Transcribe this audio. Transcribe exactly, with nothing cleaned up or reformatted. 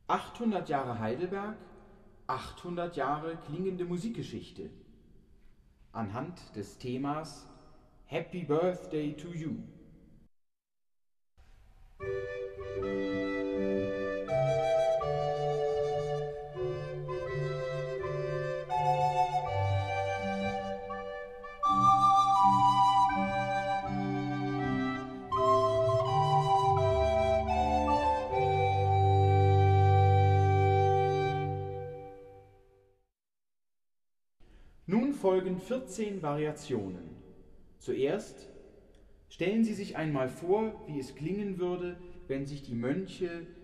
achthundert Jahre Heidelberg, achthundert Jahre klingende Musikgeschichte. Anhand des Themas Happy Birthday to You. Nun folgen vierzehn Variationen. Zuerst stellen Sie sich einmal vor, wie es klingen würde, wenn sich die Mönche